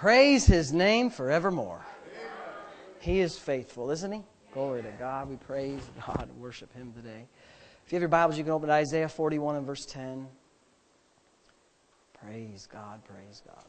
Praise His name forevermore. He is faithful, isn't He? Glory to God. We praise God and worship Him today. If you have your Bibles, you can open to Isaiah 41 and verse 10. Praise God, praise God.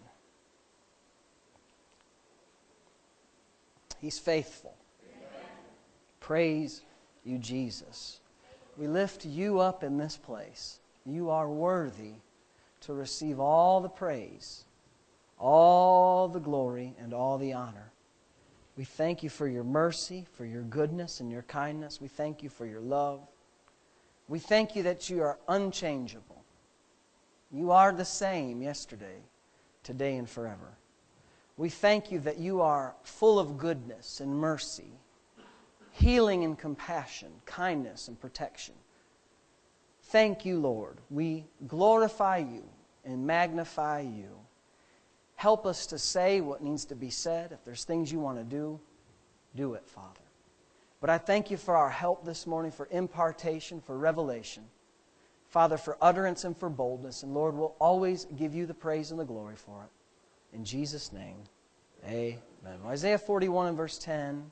He's faithful. Praise you, Jesus. We lift you up in this place. You are worthy to receive all the praise, all the glory, and all the honor. We thank you for your mercy, for your goodness and your kindness. We thank you for your love. We thank you that you are unchangeable. You are the same yesterday, today, and forever. We thank you that you are full of goodness and mercy, healing and compassion, kindness and protection. Thank you, Lord. We glorify you and magnify you. Help us to say what needs to be said. If there's things you want to do, do it, Father. But I thank you for our help this morning, for impartation, for revelation. Father, for utterance and for boldness. And Lord, we'll always give you the praise and the glory for it. In Jesus' name, amen. Isaiah 41 and verse 10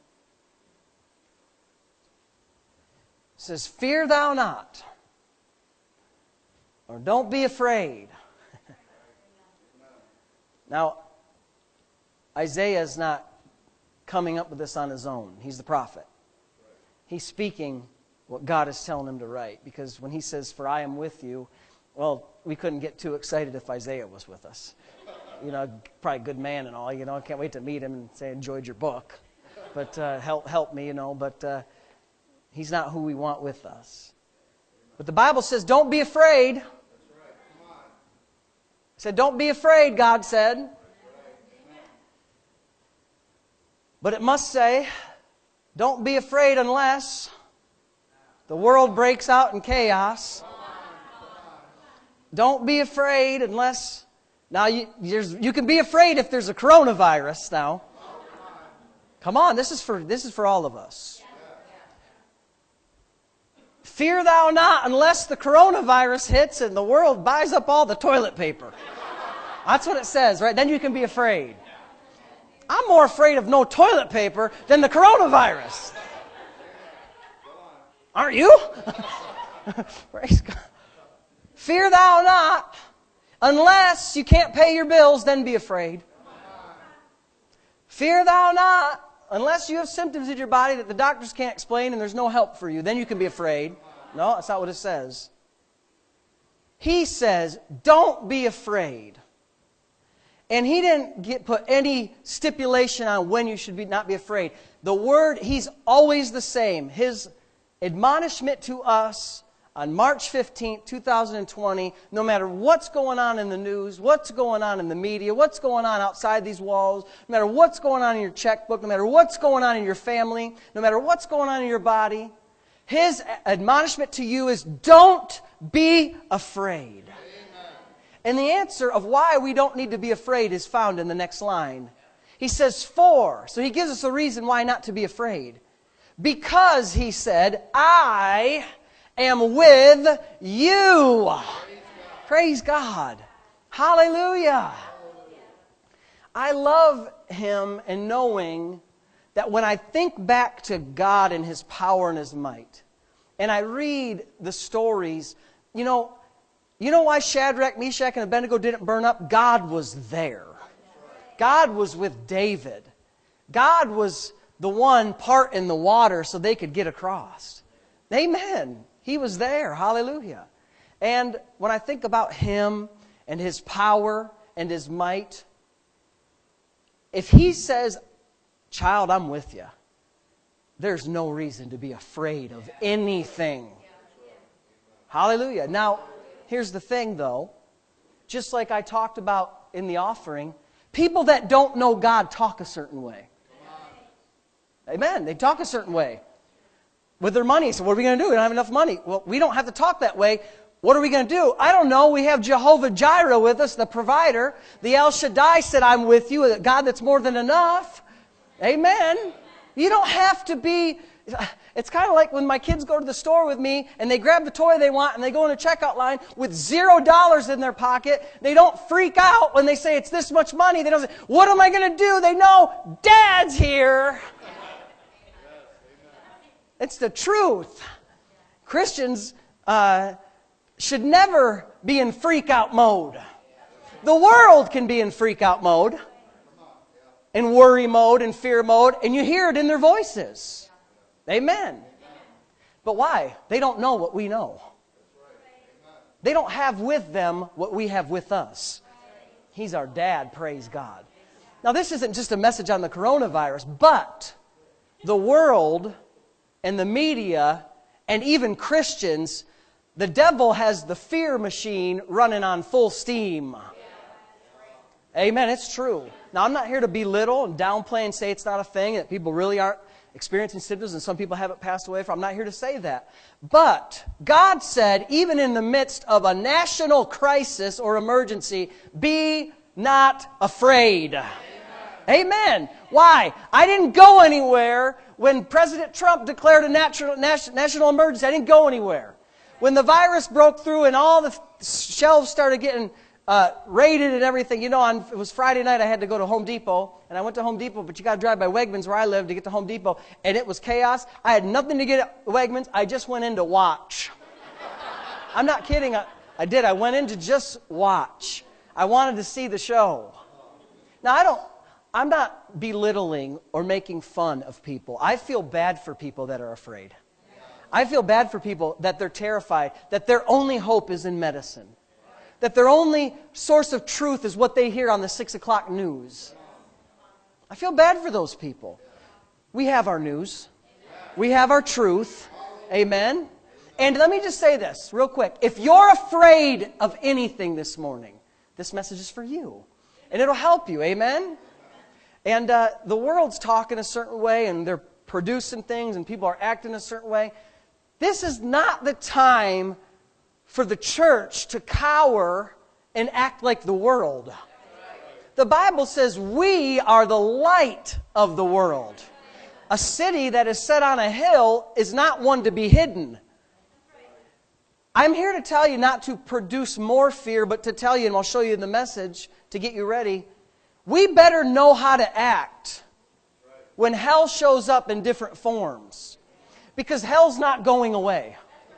says, "Fear thou not," or don't be afraid. Now, Isaiah is not coming up with this on his own. He's the prophet. He's speaking what God is telling him to write. Because when he says, "For I am with you," well, we couldn't get too excited if Isaiah was with us. You know, probably a good man and all. You know, I can't wait to meet him and say, "Enjoyed your book." But help me, you know. But he's not who we want with us. But the Bible says, don't be afraid. Said, don't be afraid, God said. But it must say, don't be afraid unless the world breaks out in chaos. Don't be afraid unless... Now, you can be afraid if there's a coronavirus now. Come on, this is for all of us. Fear thou not unless the coronavirus hits and the world buys up all the toilet paper. That's what it says, right? Then you can be afraid. I'm more afraid of no toilet paper than the coronavirus. Aren't you? Praise God. Fear thou not unless you can't pay your bills, then be afraid. Fear thou not unless you have symptoms in your body that the doctors can't explain and there's no help for you, then you can be afraid. No, that's not what it says. He says, don't be afraid. And he didn't put any stipulation on when you should not be afraid. The word, he's always the same. His admonishment to us on March 15th, 2020, no matter what's going on in the news, what's going on in the media, what's going on outside these walls, no matter what's going on in your checkbook, no matter what's going on in your family, no matter what's going on in your body, his admonishment to you is don't be afraid. And the answer of why we don't need to be afraid is found in the next line. He says, for. So he gives us a reason why not to be afraid. Because, he said, I am with you. Praise God. Hallelujah. I love him and knowing that when I think back to God and His power and His might, and I read the stories, you know why Shadrach, Meshach, and Abednego didn't burn up? God was there. God was with David. God was the one part in the water so they could get across. Amen. He was there. Hallelujah. And when I think about Him and His power and His might, if He says, child, I'm with you, there's no reason to be afraid of anything. Hallelujah. Now, here's the thing, though. Just like I talked about in the offering, people that don't know God talk a certain way. Amen. They talk a certain way. With their money, so what are we going to do? We don't have enough money. Well, we don't have to talk that way. What are we going to do? I don't know. We have Jehovah Jireh with us, the provider. The El Shaddai said, I'm with you, a God that's more than enough. Amen. You don't have to be It's kind of like when my kids go to the store with me and they grab the toy they want and they go in a checkout line with $0 in their pocket. They don't freak out when they say it's this much money. They don't say, what am I going to do? They know Dad's here. It's the truth. Christians should never be in freak out mode. The world can be in freak out mode, in worry mode, in fear mode, and you hear it in their voices. Amen. But why? They don't know what we know. They don't have with them what we have with us. He's our dad, praise God. Now, this isn't just a message on the coronavirus, but the world and the media and even Christians, the devil has the fear machine running on full steam. Amen. It's true. Now, I'm not here to belittle and downplay and say it's not a thing, that people really aren't experiencing symptoms and some people haven't passed away from. I'm not here to say that. But God said, even in the midst of a national crisis or emergency, be not afraid. Amen. Why? I didn't go anywhere when President Trump declared a national emergency. I didn't go anywhere. When the virus broke through and all the shelves started getting raided and everything, it was Friday night, I had to go to Home Depot, and I went to Home Depot, but you got to drive by Wegmans where I live to get to Home Depot, and it was chaos. I had nothing to get at Wegmans. I just went in to watch. I'm not kidding. I did. I went in to just watch. I wanted to see the show. Now, I'm not belittling or making fun of people. I feel bad for people that are afraid. I feel bad for people that they're terrified, that their only hope is in medicine, that their only source of truth is what they hear on the 6 o'clock news. I feel bad for those people. We have our news. We have our truth. Amen. And let me just say this real quick. If you're afraid of anything this morning, this message is for you. And it'll help you. Amen. And the world's talking a certain way and they're producing things and people are acting a certain way. This is not the time for the church to cower and act like the world. The Bible says we are the light of the world. A city that is set on a hill is not one to be hidden. I'm here to tell you not to produce more fear, but to tell you, and I'll show you the message to get you ready, we better know how to act when hell shows up in different forms. Because hell's not going away.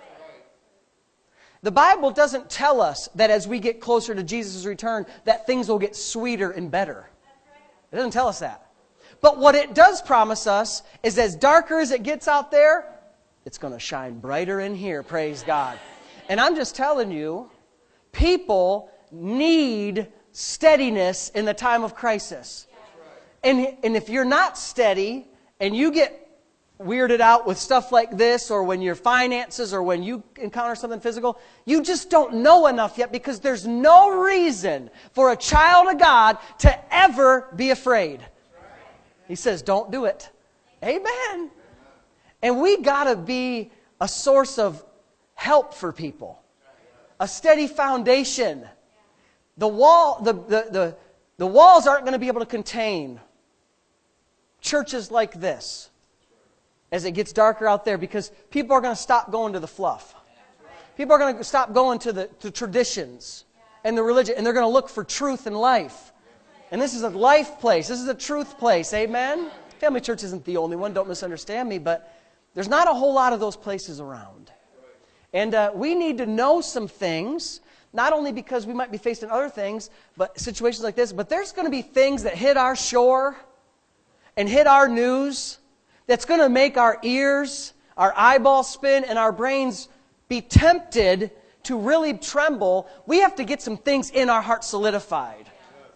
The Bible doesn't tell us that as we get closer to Jesus' return, that things will get sweeter and better. It doesn't tell us that. But what it does promise us is as darker as it gets out there, it's going to shine brighter in here, praise God. And I'm just telling you, people need steadiness in the time of crisis. And if you're not steady and you get weirded out with stuff like this, or when your finances, or when you encounter something physical, you just don't know enough yet, because there's no reason for a child of God to ever be afraid. He says, don't do it. Amen. And we got to be a source of help for people. A steady foundation. The walls aren't going to be able to contain churches like this as it gets darker out there, because people are going to stop going to the fluff. People are going to stop going to the traditions and the religion, and they're going to look for truth and life. And this is a life place. This is a truth place. Amen? Family Church isn't the only one. Don't misunderstand me, but there's not a whole lot of those places around. And we need to know some things, not only because we might be facing other things, but situations like this, but there's going to be things that hit our shore and hit our news that's going to make our ears, our eyeballs spin, and our brains be tempted to really tremble. We have to get some things in our heart solidified.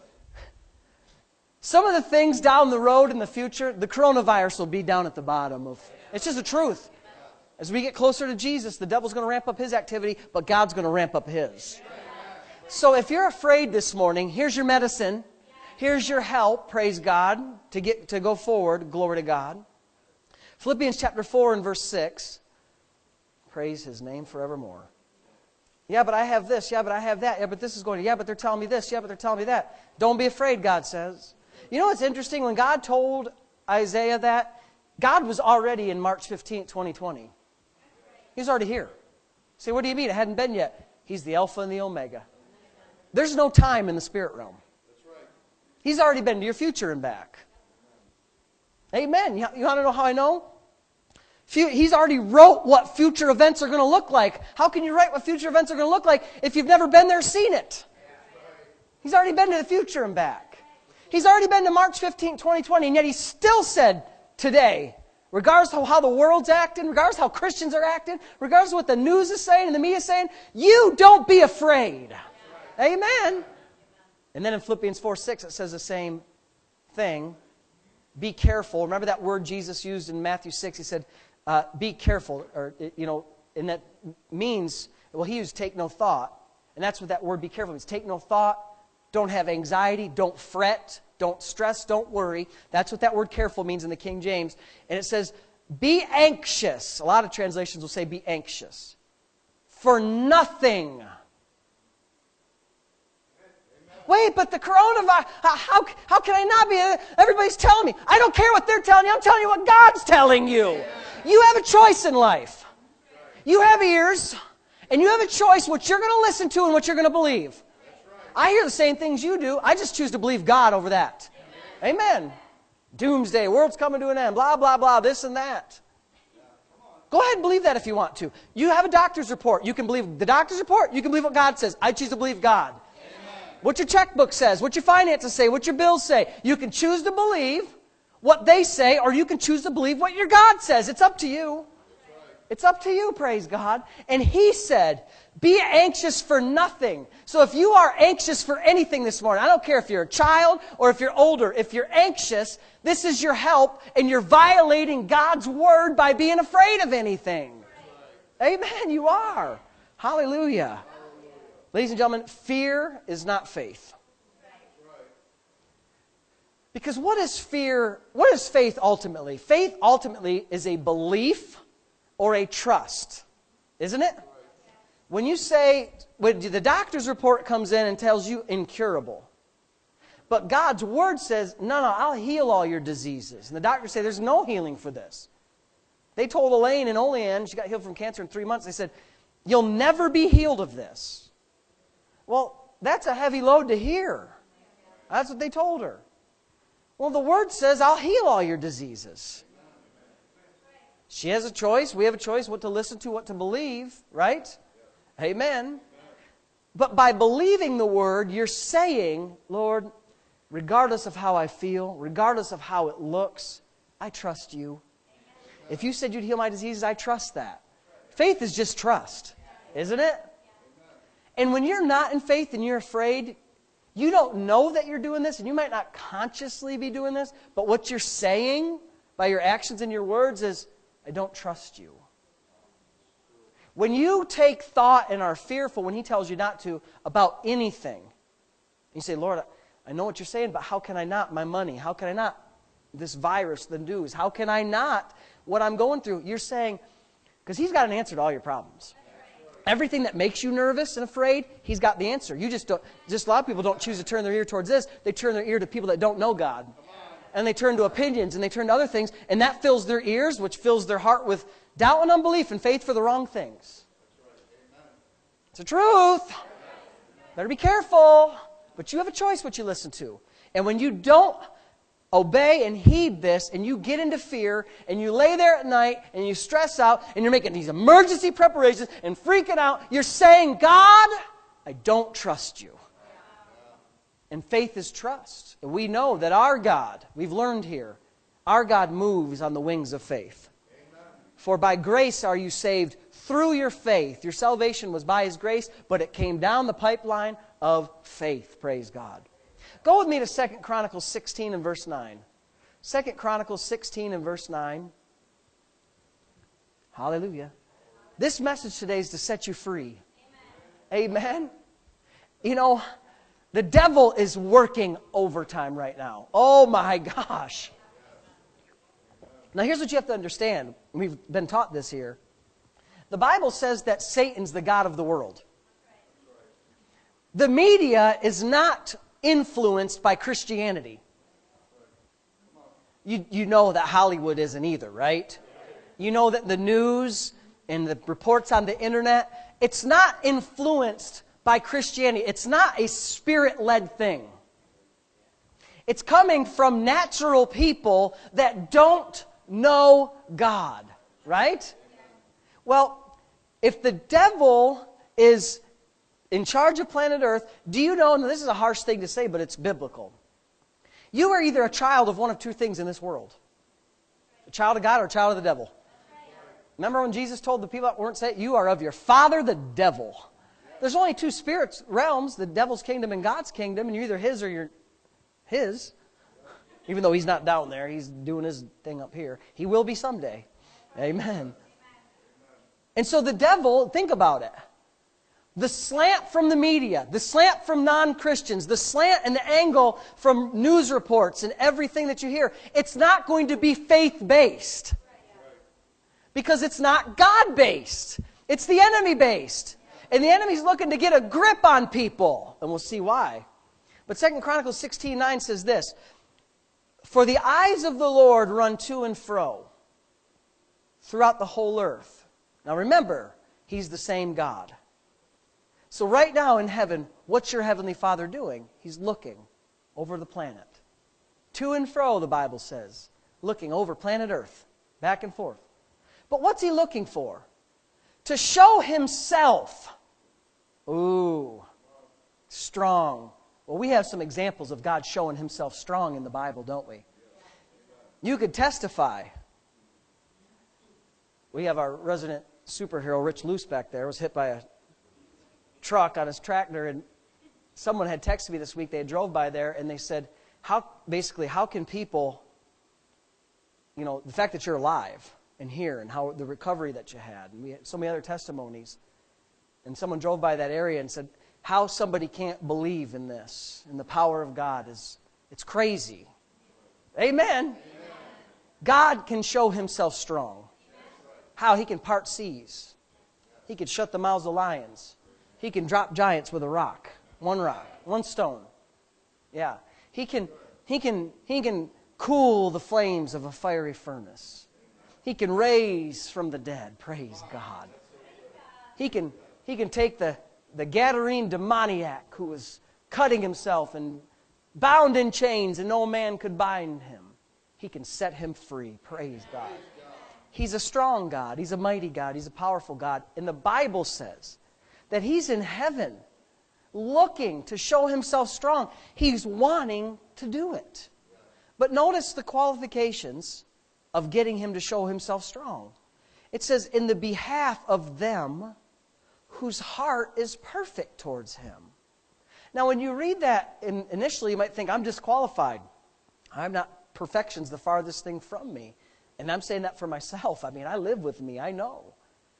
Some of the things down the road in the future, the coronavirus will be down at the bottom of. It's just the truth. As we get closer to Jesus, the devil's going to ramp up his activity, but God's going to ramp up his. So if you're afraid this morning, here's your medicine. Here's your help, praise God, to go forward, glory to God. Philippians chapter 4 and verse 6. Praise His name forevermore. Yeah, but I have this. Yeah, but I have that. Yeah, but this is going. Yeah, but they're telling me this. Yeah, but they're telling me that. Don't be afraid, God says. You know what's interesting? When God told Isaiah that, God was already in March 15th, 2020. He's already here. Say, what do you mean? It hadn't been yet. He's the Alpha and the Omega. There's no time in the spirit realm. He's already been to your future and back. Amen. You want to know how I know? He's already wrote what future events are going to look like. How can you write what future events are going to look like if you've never been there, seen it? He's already been to the future and back. He's already been to March 15, 2020, and yet he still said today, regardless of how the world's acting, regardless of how Christians are acting, regardless of what the news is saying and the media is saying, you don't be afraid. Amen. And then in Philippians 4:6, it says the same thing. Be careful. Remember that word Jesus used in Matthew 6? He said, be careful. Or, and that means, well, he used take no thought. And that's what that word be careful means. Take no thought. Don't have anxiety. Don't fret. Don't stress. Don't worry. That's what that word careful means in the King James. And it says, be anxious. A lot of translations will say be anxious. For nothing. Wait, but the coronavirus, how can I not be? Everybody's telling me. I don't care what they're telling you. I'm telling you what God's telling you. You have a choice in life. You have ears, and you have a choice what you're going to listen to and what you're going to believe. I hear the same things you do. I just choose to believe God over that. Amen. Doomsday, world's coming to an end, blah, blah, blah, this and that. Go ahead and believe that if you want to. You have a doctor's report. You can believe the doctor's report. You can believe what God says. I choose to believe God. What your checkbook says, what your finances say, what your bills say. You can choose to believe what they say, or you can choose to believe what your God says. It's up to you. It's up to you, praise God. And he said, be anxious for nothing. So if you are anxious for anything this morning, I don't care if you're a child or if you're older, if you're anxious, this is your help, and you're violating God's word by being afraid of anything. Amen, you are. Hallelujah. Ladies and gentlemen, fear is not faith. Because what is fear? What is faith ultimately? Faith ultimately is a belief or a trust, isn't it? When you say, when the doctor's report comes in and tells you incurable, but God's word says, no, I'll heal all your diseases. And the doctors say, there's no healing for this. They told Elaine in Olean, she got healed from cancer in 3 months, they said, you'll never be healed of this. Well, that's a heavy load to hear. That's what they told her. Well, the word says, I'll heal all your diseases. She has a choice. We have a choice what to listen to, what to believe, right? Amen. But by believing the word, you're saying, Lord, regardless of how I feel, regardless of how it looks, I trust you. If you said you'd heal my diseases, I trust that. Faith is just trust, isn't it? And when you're not in faith and you're afraid, you don't know that you're doing this, and you might not consciously be doing this, but what you're saying by your actions and your words is, I don't trust you. When you take thought and are fearful when he tells you not to about anything, you say, Lord, I know what you're saying, but how can I not? My money, how can I not? This virus, the news, how can I not? What I'm going through, you're saying, because he's got an answer to all your problems. Everything that makes you nervous and afraid, he's got the answer. You just don't. Just a lot of people don't choose to turn their ear towards this. They turn their ear to people that don't know God. And they turn to opinions and they turn to other things. And that fills their ears, which fills their heart with doubt and unbelief and faith for the wrong things. It's the truth. Better be careful. But you have a choice what you listen to. And when you don't obey and heed this, and you get into fear, and you lay there at night, and you stress out, and you're making these emergency preparations, and freaking out, you're saying, God, I don't trust you. And faith is trust. And we know that our God, we've learned here, our God moves on the wings of faith. For by grace are you saved through your faith. Your salvation was by His grace, but it came down the pipeline of faith, praise God. Go with me to 2 Chronicles 16 and verse 9. 2 Chronicles 16 and verse 9. Hallelujah. This message today is to set you free. Amen. Amen. You know, the devil is working overtime right now. Oh my gosh. Now here's what you have to understand. We've been taught this here. The Bible says that Satan's the god of the world. The media is not influenced by Christianity. you know that Hollywood isn't either, right? You know that the news and the reports on the internet, it's not influenced by Christianity. It's not a spirit-led thing. It's coming from natural people that don't know God, right? Well, if the devil is in charge of planet Earth, do you know, and this is a harsh thing to say, but it's biblical. You are either a child of one of two things in this world. A child of God or a child of the devil. Remember when Jesus told the people that weren't saved, you are of your father the devil. There's only two spirits realms, the devil's kingdom and God's kingdom, and you're either his or you're his. Even though he's not down there, he's doing his thing up here. He will be someday. Amen. And so the devil, think about it. The slant from the media, the slant from non-Christians, the slant and the angle from news reports and everything that you hear, it's not going to be faith-based. Because it's not God-based. It's the enemy-based. And the enemy's looking to get a grip on people. And we'll see why. But 2 Chronicles 16:9 says this, "For the eyes of the Lord run to and fro throughout the whole earth." Now remember, He's the same God. So right now in heaven, what's your Heavenly Father doing? He's looking over the planet. To and fro, the Bible says. Looking over planet Earth. Back and forth. But what's He looking for? To show Himself. Ooh. Strong. Well, we have some examples of God showing Himself strong in the Bible, don't we? You could testify. We have our resident superhero, Rich Luce, back there, was hit by a truck on his tractor, and someone had texted me this week. They had drove by there, and they said, how can people, the fact that you're alive and here, and how the recovery that you had, and we had so many other testimonies, and someone drove by that area and said, how somebody can't believe in this, and the power of God it's crazy. Amen. God can show Himself strong. How? He can part seas. He can shut the mouths of lions. He can drop giants with a rock, one stone. Yeah. He can cool the flames of a fiery furnace. He can raise from the dead. Praise God. He can take the Gadarene demoniac who was cutting himself and bound in chains and no man could bind him. He can set him free. Praise God. He's a strong God. He's a mighty God. He's a powerful God. And the Bible says that He's in heaven looking to show Himself strong. He's wanting to do it. But notice the qualifications of getting Him to show Himself strong. It says, in the behalf of them whose heart is perfect towards Him. Now when you read that, initially you might think, I'm disqualified. I'm not, perfection's the farthest thing from me. And I'm saying that for myself. I live with me. I know.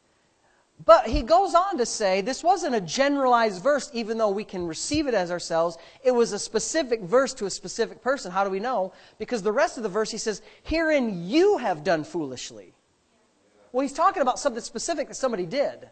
But he goes on to say, this wasn't a generalized verse, even though we can receive it as ourselves. It was a specific verse to a specific person. How do we know? Because the rest of the verse, he says, herein you have done foolishly. Well, he's talking about something specific that somebody did.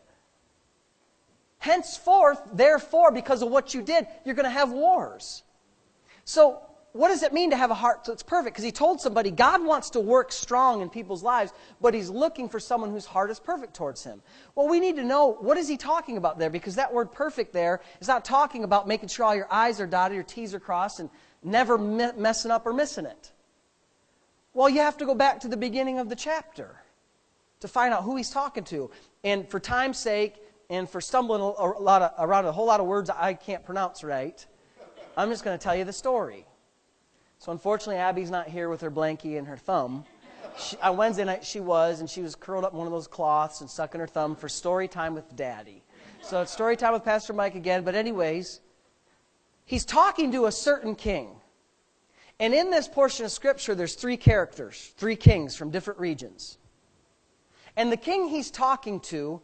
Henceforth, therefore, because of what you did, you're going to have wars. So, what does it mean to have a heart that's perfect? Because he told somebody, God wants to work strong in people's lives, but He's looking for someone whose heart is perfect towards Him. Well, we need to know, what is he talking about there? Because that word perfect there is not talking about making sure all your I's are dotted, your T's are crossed, and never messing up or missing it. Well, you have to go back to the beginning of the chapter to find out who he's talking to. And for time's sake, and for stumbling around a whole lot of words I can't pronounce right, I'm just going to tell you the story. So unfortunately, Abby's not here with her blankie and her thumb. On Wednesday night she was curled up in one of those cloths and sucking her thumb for story time with Daddy. So it's story time with Pastor Mike again. But anyways, he's talking to a certain king. And in this portion of Scripture, there's three characters, three kings from different regions. And the king he's talking to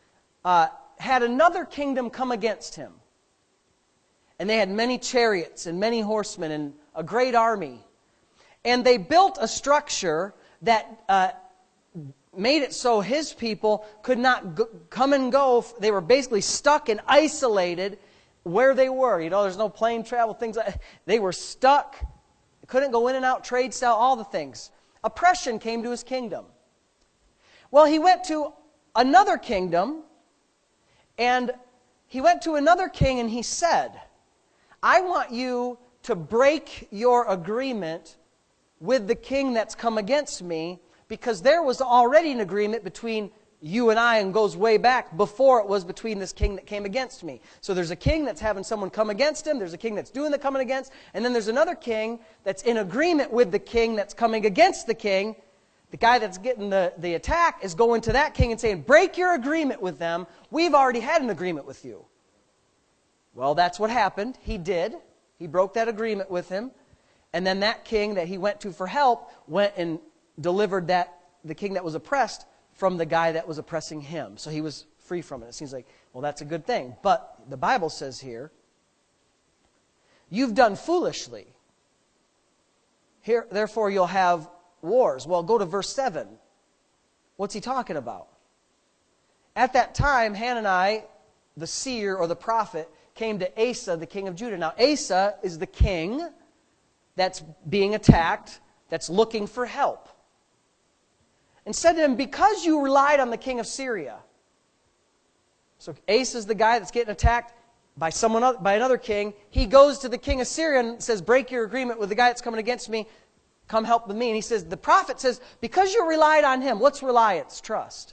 had another kingdom come against him. And they had many chariots and many horsemen and a great army. And they built a structure that made it so his people could not come and go. They were basically stuck and isolated where they were. There's no plane travel, things like that. They were stuck. They Couldn't go in and out, trade, sell, all the things. Oppression came to his kingdom. Well, he went to another kingdom, and he went to another king and he said, I want you to break your agreement with the king that's come against me, because there was already an agreement between you and I, and goes way back before it was between this king that came against me. So there's a king that's having someone come against him, there's a king that's doing the coming against, and then there's another king that's in agreement with the king that's coming against the king. The guy that's getting the attack is going to that king and saying, break your agreement with them. We've already had an agreement with you. Well, that's what happened. He did. He broke that agreement with him. And then that king that he went to for help went and delivered the king that was oppressed from the guy that was oppressing him. So he was free from it. It seems like, well, that's a good thing. But the Bible says here, you've done foolishly. Here, therefore, you'll have wars. Well, go to verse 7. What's he talking about? At that time, Hanani, the seer or the prophet, came to Asa, the king of Judah. Now, Asa is the king that's being attacked, that's looking for help. And said to him, because you relied on the king of Syria. So Asa is the guy that's getting attacked by another king. He goes to the king of Syria and says, break your agreement with the guy that's coming against me. Come help with me. And he says, the prophet says, because you relied on him. What's reliance? Trust.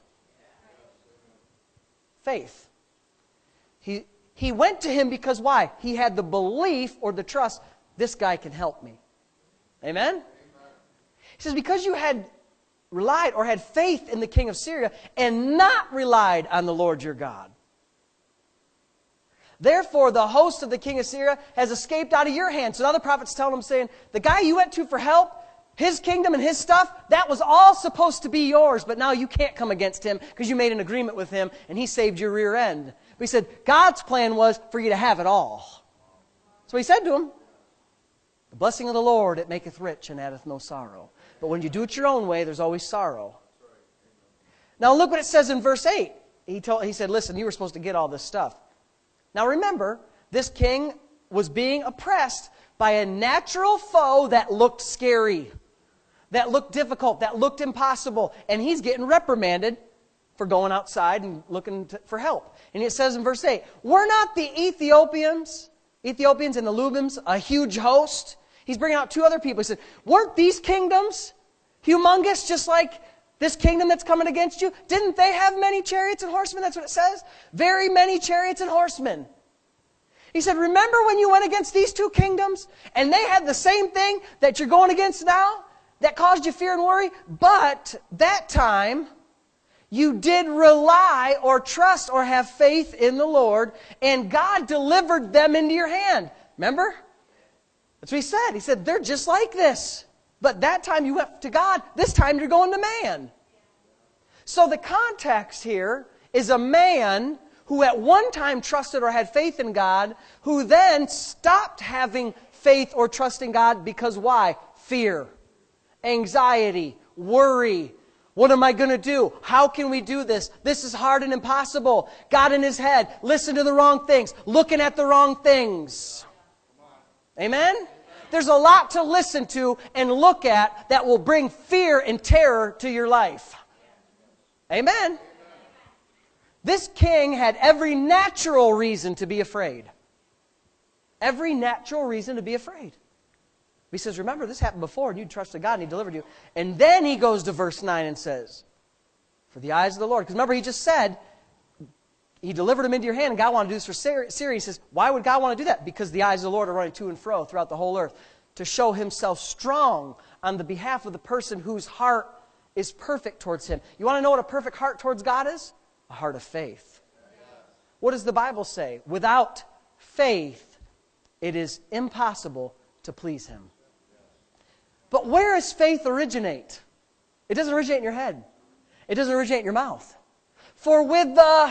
Faith. He went to him because why? He had the belief or the trust, this guy can help me. Amen? He says, because you had relied or had faith in the king of Syria and not relied on the Lord your God. Therefore, the host of the king of Syria has escaped out of your hands. So now the prophet's telling him, saying, the guy you went to for help, his kingdom and his stuff, that was all supposed to be yours, but now you can't come against him because you made an agreement with him and he saved your rear end. But he said, God's plan was for you to have it all. So he said to him, the blessing of the Lord, it maketh rich and addeth no sorrow. But when you do it your own way, there's always sorrow. Now look what it says in verse 8. He said, listen, you were supposed to get all this stuff. Now remember, this king was being oppressed by a natural foe that looked scary, that looked difficult, that looked impossible. And he's getting reprimanded for going outside and looking for help. And it says in verse 8, were not the Ethiopians and the Lubims a huge host? He's bringing out two other people. He said, weren't these kingdoms humongous just like this kingdom that's coming against you? Didn't they have many chariots and horsemen? That's what it says. Very many chariots and horsemen. He said, remember when you went against these two kingdoms and they had the same thing that you're going against now that caused you fear and worry? But that time you did rely or trust or have faith in the Lord, and God delivered them into your hand. Remember? That's what he said. He said, they're just like this. But that time you went to God, this time you're going to man. So the context here is a man who at one time trusted or had faith in God, who then stopped having faith or trust in God because why? Fear, anxiety, worry. What am I going to do? How can we do this? This is hard and impossible. Got in his head, listen to the wrong things, looking at the wrong things. Amen? There's a lot to listen to and look at that will bring fear and terror to your life. Amen? This king had every natural reason to be afraid. Every natural reason to be afraid. He says, remember, this happened before, and you trusted God, and He delivered you. And then he goes to verse 9 and says, for the eyes of the Lord. Because remember, he just said, He delivered him into your hand, and God wanted to do this for Syria. He says, why would God want to do that? Because the eyes of the Lord are running to and fro throughout the whole earth to show Himself strong on the behalf of the person whose heart is perfect towards Him. You want to know what a perfect heart towards God is? A heart of faith. What does the Bible say? Without faith, it is impossible to please Him. But where does faith originate? It doesn't originate in your head. It doesn't originate in your mouth. For with the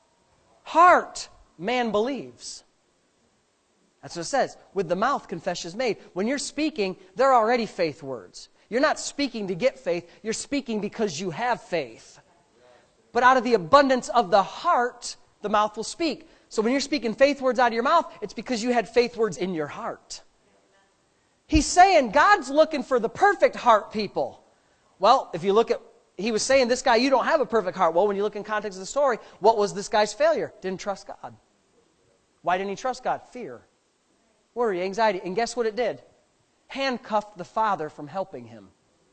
heart, man believes. That's what it says. With the mouth, confession is made. When you're speaking, they're already faith words. You're not speaking to get faith. You're speaking because you have faith. But out of the abundance of the heart, the mouth will speak. So when you're speaking faith words out of your mouth, it's because you had faith words in your heart. He's saying God's looking for the perfect heart people. Well, if you look at, he was saying, this guy, you don't have a perfect heart. Well, when you look in context of the story, what was this guy's failure? Didn't trust God. Why didn't he trust God? Fear, worry, anxiety. And guess what it did? Handcuffed the Father from helping him.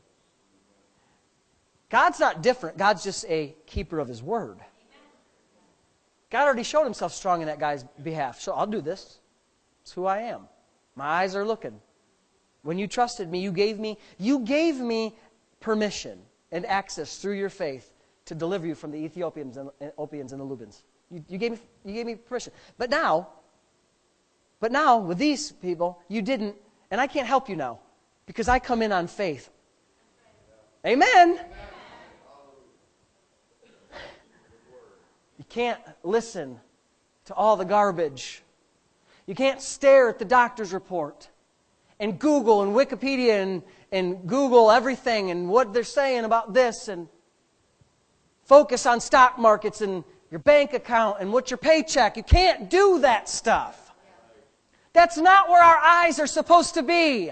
God's not different. God's just a keeper of His Word. God already showed Himself strong in that guy's behalf. So I'll do this. It's who I am. My eyes are looking. When you trusted me, you gave me permission and access through your faith to deliver you from the Ethiopians and the Lubans. You gave me permission. But now, with these people, you didn't, and I can't help you now because I come in on faith. Amen. You can't listen to all the garbage. You can't stare at the doctor's report and Google and Wikipedia and Google everything and what they're saying about this and focus on stock markets and your bank account and what's your paycheck. You can't do that stuff. That's not where our eyes are supposed to be.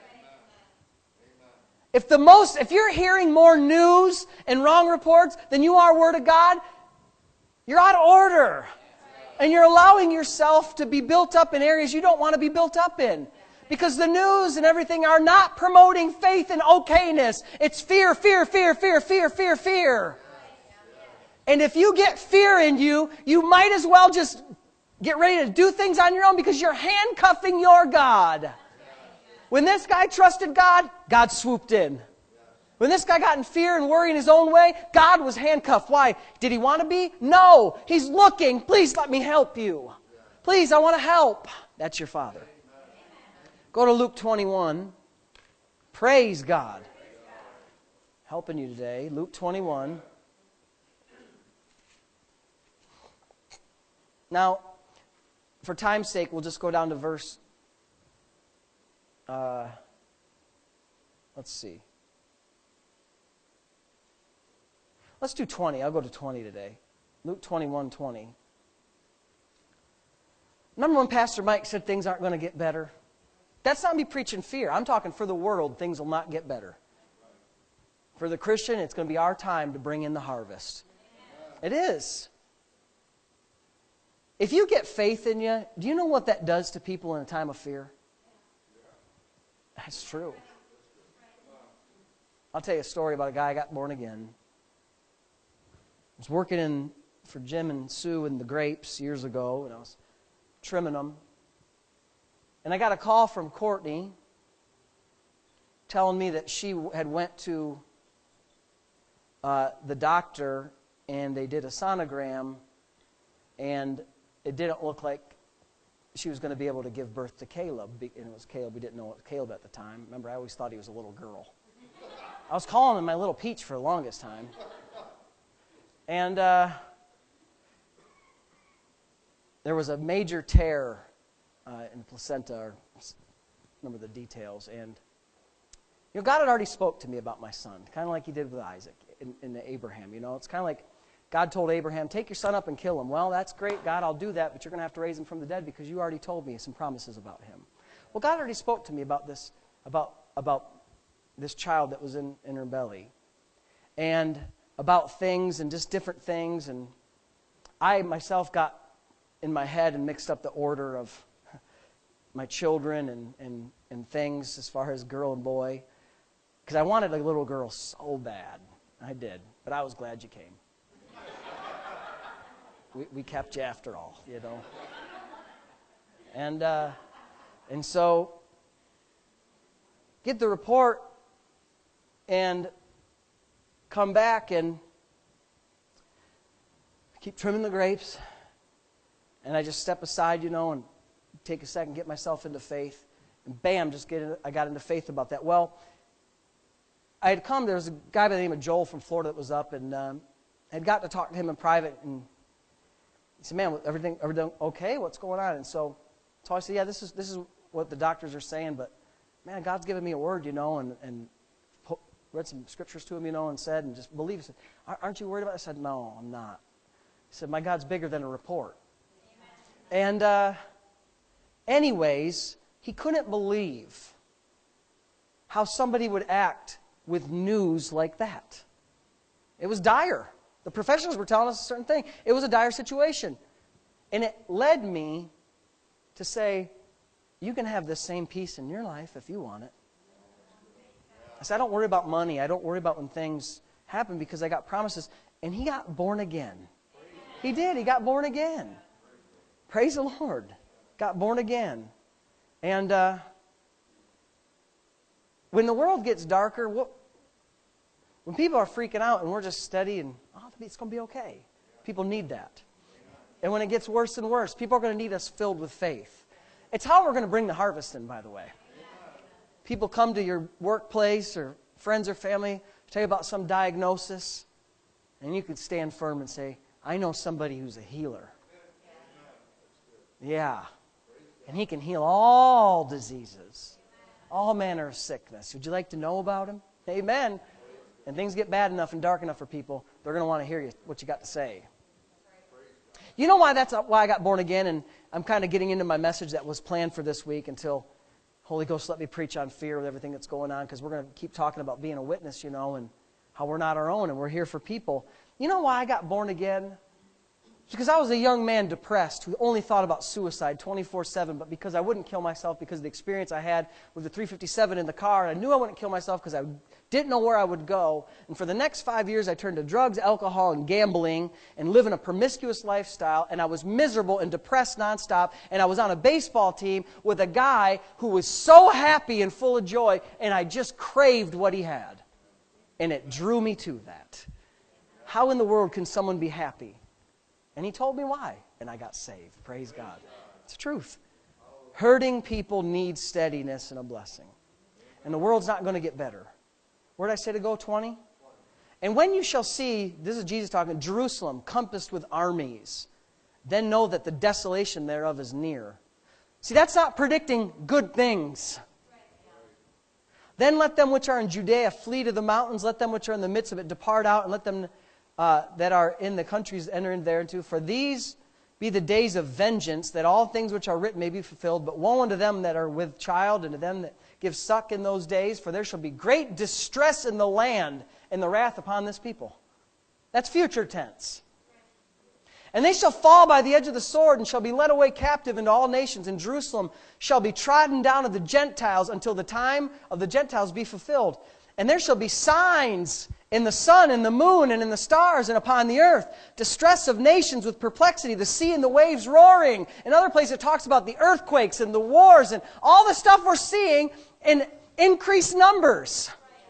If you're hearing more news and wrong reports than you are Word of God, you're out of order. And you're allowing yourself to be built up in areas you don't want to be built up in. Because the news and everything are not promoting faith and okayness. It's fear, fear, fear, fear, fear, fear, fear. And if you get fear in you, you might as well just get ready to do things on your own because you're handcuffing your God. When this guy trusted God, God swooped in. When this guy got in fear and worry in his own way, God was handcuffed. Why? Did he want to be? No. He's looking. Please let me help you. Please, I want to help. That's your Father. Go to Luke 21. Praise God. Helping you today. Luke 21. Now, for time's sake, we'll just go down to verse... let's see. Let's do 20. I'll go to 20 today. Luke 21:20. Remember when Pastor Mike said things aren't going to get better? That's not me preaching fear. I'm talking for the world, things will not get better. For the Christian, it's going to be our time to bring in the harvest. It is. If you get faith in you, do you know what that does to people in a time of fear? That's true. I'll tell you a story about a guy who got born again. I was working for Jim and Sue in the grapes years ago, and I was trimming them. And I got a call from Courtney telling me that she had went to the doctor and they did a sonogram and it didn't look like she was going to be able to give birth to Caleb. And it was Caleb. We didn't know it was Caleb at the time. Remember, I always thought he was a little girl. I was calling him my little peach for the longest time. And there was a major tear in the placenta. Or, I remember the details. And God had already spoke to me about my son, kind of like He did with Isaac in Abraham. It's kind of like God told Abraham, take your son up and kill him. Well, that's great, God, I'll do that, but you're going to have to raise him from the dead because you already told me some promises about him. Well, God already spoke to me about this, about this child that was in her belly, and about things and just different things. And I myself got in my head and mixed up the order of my children and things as far as girl and boy, because I wanted a little girl so bad. I did, but I was glad you came. We kept you after all, And so, get the report and come back and keep trimming the grapes. And I just step aside, and take a second, get myself into faith. And bam, I got into faith about that. Well, there was a guy by the name of Joel from Florida that was up, and I had got to talk to him in private, and he said, man, everything okay? What's going on? And so I said, yeah, this is what the doctors are saying, but man, God's given me a word, and read some scriptures to him, and said, and just believe. He said, aren't you worried about it? I said, no, I'm not. He said, my God's bigger than a report. Amen. And anyways, he couldn't believe how somebody would act with news like that. It was dire. The professionals were telling us a certain thing. It was a dire situation. And it led me to say, you can have this same peace in your life if you want it. I said, I don't worry about money. I don't worry about when things happen because I got promises. And he got born again. He did. He got born again. Praise the Lord. Got born again. And when the world gets darker, when people are freaking out and we're just steady and, it's going to be okay. People need that. And when it gets worse and worse, people are going to need us filled with faith. It's how we're going to bring the harvest in, by the way. People come to your workplace or friends or family, tell you about some diagnosis, and you can stand firm and say, I know somebody who's a healer. Yeah. And he can heal all diseases, all manner of sickness. Would you like to know about him? Amen. And things get bad enough and dark enough for people, they're going to want to hear what you got to say. You know why I got born again? And I'm kind of getting into my message that was planned for this week until Holy Ghost let me preach on fear with everything that's going on, because we're going to keep talking about being a witness, and how we're not our own and we're here for people. You know why I got born again? It's because I was a young man depressed who only thought about suicide 24/7, but because I wouldn't kill myself because of the experience I had with the 357 in the car, I knew I wouldn't kill myself because I didn't know where I would go. And for the next 5 years, I turned to drugs, alcohol, and gambling and living a promiscuous lifestyle, and I was miserable and depressed nonstop, and I was on a baseball team with a guy who was so happy and full of joy, and I just craved what he had. And it drew me to that. How in the world can someone be happy? And he told me why, and I got saved. Praise God. It's the truth. Hurting people need steadiness and a blessing. And the world's not going to get better. Where did I say to go? 20? And when you shall see, this is Jesus talking, Jerusalem compassed with armies, then know that the desolation thereof is near. See, that's not predicting good things. Then let them which are in Judea flee to the mountains. Let them which are in the midst of it depart out, and let them that are in the countries enter in thereunto. For these be the days of vengeance, that all things which are written may be fulfilled. But woe unto them that are with child, and to them that give suck in those days, for there shall be great distress in the land, and the wrath upon this people. That's future tense. And they shall fall by the edge of the sword, and shall be led away captive into all nations, and Jerusalem shall be trodden down of the Gentiles until the time of the Gentiles be fulfilled. And there shall be signs in the sun and the moon and in the stars and upon the earth, distress of nations with perplexity, the sea and the waves roaring. In other places it talks about the earthquakes and the wars and all the stuff we're seeing in increased numbers.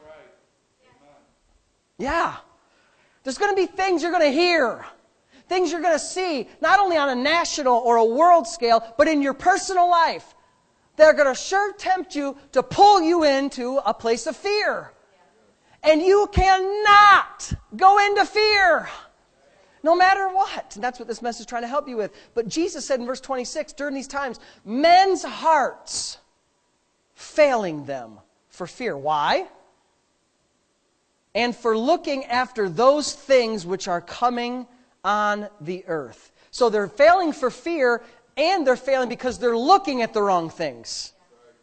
Yeah. There's going to be things you're going to hear. Things you're going to see, not only on a national or a world scale, but in your personal life. They're going to sure tempt you to pull you into a place of fear. And you cannot go into fear, no matter what. And that's what this message is trying to help you with. But Jesus said in verse 26, during these times, men's hearts failing them for fear. Why? And for looking after those things which are coming on the earth. So they're failing for fear, and they're failing because they're looking at the wrong things.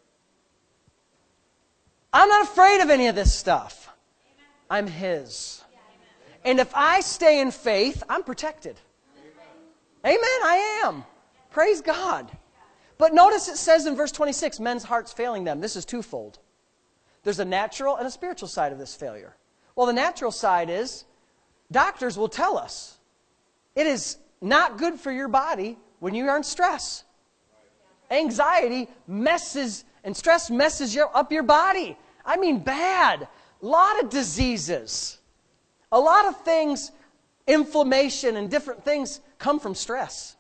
I'm not afraid of any of this stuff. I'm His. And if I stay in faith, I'm protected. Amen, I am. Praise God. But notice it says in verse 26, men's hearts failing them. This is twofold. There's a natural and a spiritual side of this failure. Well, the natural side is, doctors will tell us, it is not good for your body when you are in stress. Anxiety messes, and stress messes up your body. I mean bad. A lot of diseases, a lot of things, inflammation and different things come from stress.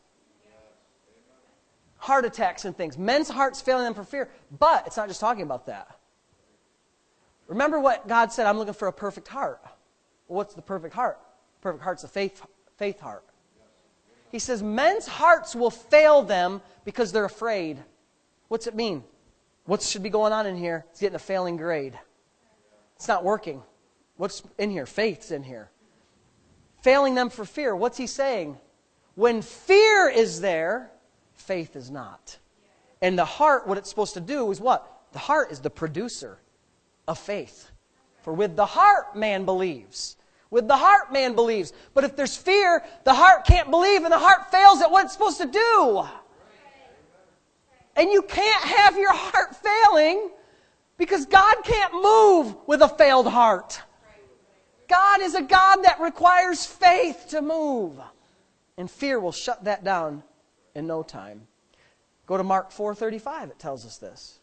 Heart attacks and things. Men's hearts failing them for fear. But it's not just talking about that. Remember what God said, I'm looking for a perfect heart. Well, what's the perfect heart? Perfect heart's a faith heart. He says men's hearts will fail them because they're afraid. What's it mean? What should be going on in here? It's getting a failing grade. It's not working. What's in here? Faith's in here. Failing them for fear. What's he saying? When fear is there, faith is not. And the heart, what it's supposed to do is what? The heart is the producer. of faith. For with the heart man believes. With the heart man believes. But if there's fear, the heart can't believe and the heart fails at what it's supposed to do. And you can't have your heart failing because God can't move with a failed heart. God is a God that requires faith to move. And fear will shut that down in no time. Go to Mark 4:35. It tells us this.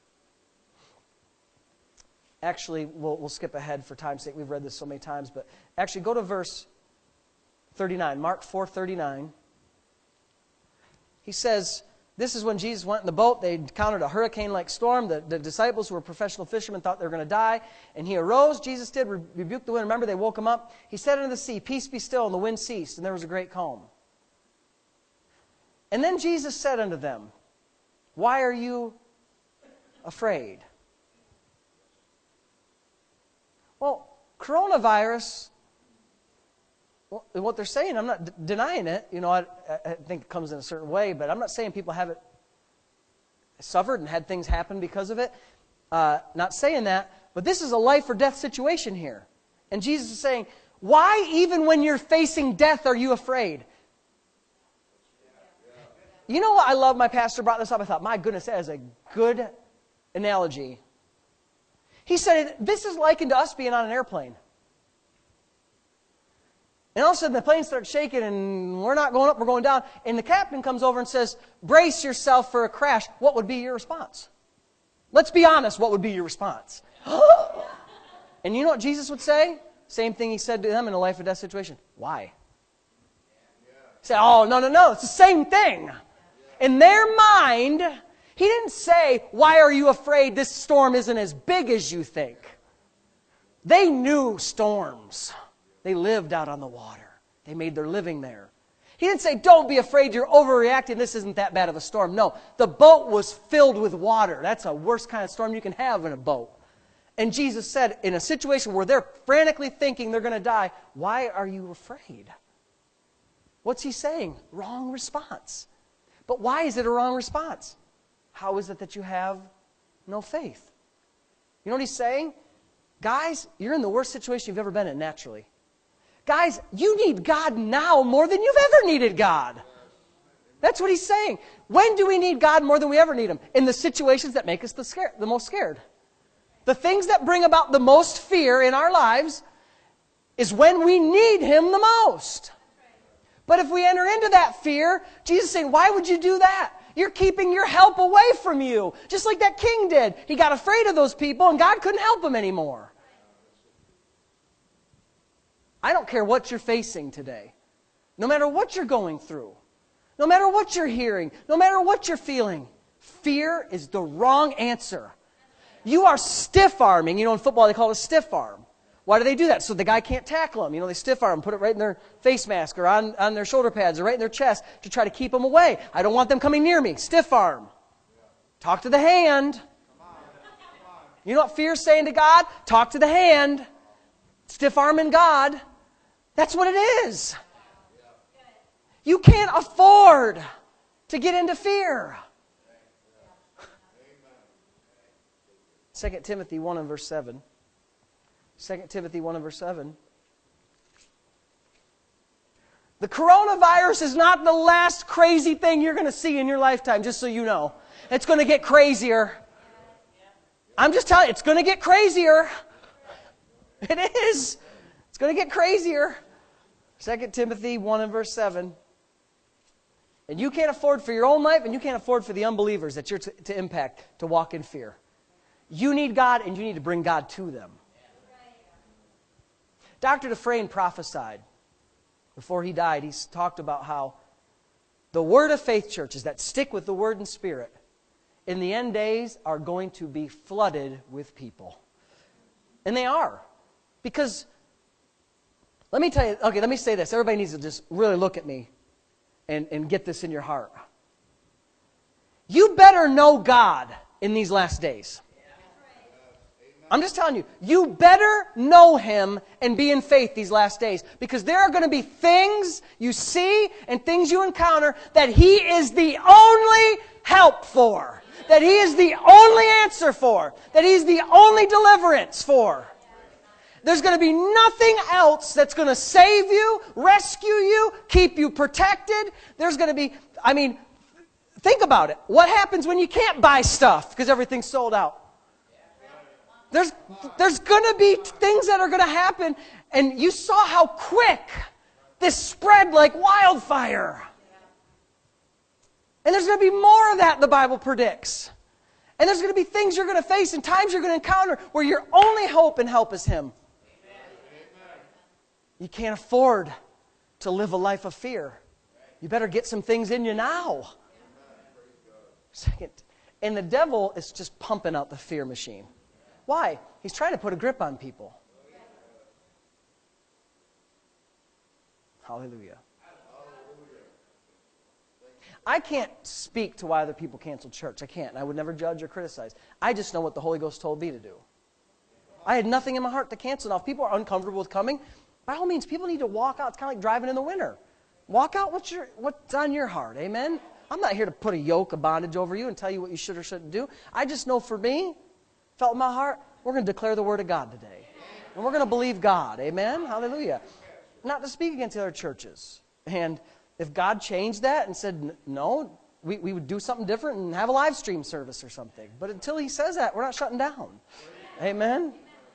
Actually, we'll skip ahead for time's sake. We've read this so many times. But actually, go to verse 39. Mark 4:39. He says, this is when Jesus went in the boat. They encountered a hurricane-like storm. The disciples, who were professional fishermen, thought they were going to die. And he arose, Jesus did, rebuked the wind. Remember, they woke him up. He said unto the sea, peace be still, and the wind ceased, and there was a great calm. And then Jesus said unto them, why are you afraid? Well, coronavirus, what they're saying, I'm not denying it. You know, I think it comes in a certain way, but I'm not saying people haven't suffered and had things happen because of it. Not saying that, but this is a life or death situation here. And Jesus is saying, why even when you're facing death are you afraid? You know what I love? My pastor brought this up. I thought, my goodness, that is a good analogy. He said, this is likened to us being on an airplane. And all of a sudden the plane starts shaking and we're not going up, we're going down. And the captain comes over and says, brace yourself for a crash. What would be your response? Let's be honest, what would be your response? And you know what Jesus would say? Same thing he said to them in a life or death situation. Why? He said, oh, no, it's the same thing. In their mind, he didn't say, why are you afraid this storm isn't as big as you think? They knew storms. They lived out on the water. They made their living there. He didn't say, don't be afraid, you're overreacting, this isn't that bad of a storm. No, the boat was filled with water. That's a worst kind of storm you can have in a boat. And Jesus said, in a situation where they're frantically thinking they're going to die, why are you afraid? What's he saying? Wrong response. But why is it a wrong response? How is it that you have no faith? You know what he's saying? Guys, you're in the worst situation you've ever been in naturally. Guys, you need God now more than you've ever needed God. That's what he's saying. When do we need God more than we ever need Him? In the situations that make us the most scared. The things that bring about the most fear in our lives is when we need Him the most. But if we enter into that fear, Jesus is saying, why would you do that? You're keeping your help away from you. Just like that king did. He got afraid of those people and God couldn't help him anymore. I don't care what you're facing today. No matter what you're going through. No matter what you're hearing. No matter what you're feeling. Fear is the wrong answer. You are stiff-arming. You know, in football they call it a stiff arm. Why do they do that? So the guy can't tackle them. You know, they stiff arm, put it right in their face mask or on their shoulder pads or right in their chest to try to keep them away. I don't want them coming near me. Stiff arm. Talk to the hand. You know what fear is saying to God? Talk to the hand. Stiff arming God. That's what it is. You can't afford to get into fear. 2 Timothy 1 and verse 7. 2 Timothy 1 and verse 7. The coronavirus is not the last crazy thing you're going to see in your lifetime, just so you know. It's going to get crazier. I'm just telling you, it's going to get crazier. It is. It's going to get crazier. 2 Timothy 1 and verse 7. And you can't afford for your own life, and you can't afford for the unbelievers that you're to impact to walk in fear. You need God, and you need to bring God to them. Dr. Dufresne prophesied before he died. He talked about how the Word of Faith churches that stick with the Word and Spirit in the end days are going to be flooded with people. And they are. Because, let me tell you, okay, let me say this. Everybody needs to just really look at me and get this in your heart. You better know God in these last days. I'm just telling you, you better know Him and be in faith these last days. Because there are going to be things you see and things you encounter that He is the only help for. that He is the only answer for, that He's the only deliverance for. There's going to be nothing else that's going to save you, rescue you, keep you protected. There's going to be, think about it. What happens when you can't buy stuff because everything's sold out? There's going to be things that are going to happen, and you saw how quick this spread like wildfire. And there's going to be more of that, the Bible predicts. And there's going to be things you're going to face and times you're going to encounter where your only hope and help is Him. You can't afford to live a life of fear. You better get some things in you now. Second, and the devil is just pumping out the fear machine. Why? He's trying to put a grip on people. Hallelujah. I can't speak to why other people cancel church. I can't. And I would never judge or criticize. I just know what the Holy Ghost told me to do. I had nothing in my heart to cancel. Now, if people are uncomfortable with coming, by all means, people need to walk out. It's kind of like driving in the winter. Walk out what's on your heart. Amen? I'm not here to put a yoke of bondage over you and tell you what you should or shouldn't do. I just know for me, felt in my heart, we're going to declare the Word of God today. And we're going to believe God. Amen? Hallelujah. Not to speak against the other churches. And if God changed that and said, no, we would do something different and have a live stream service or something. But until He says that, we're not shutting down. Amen?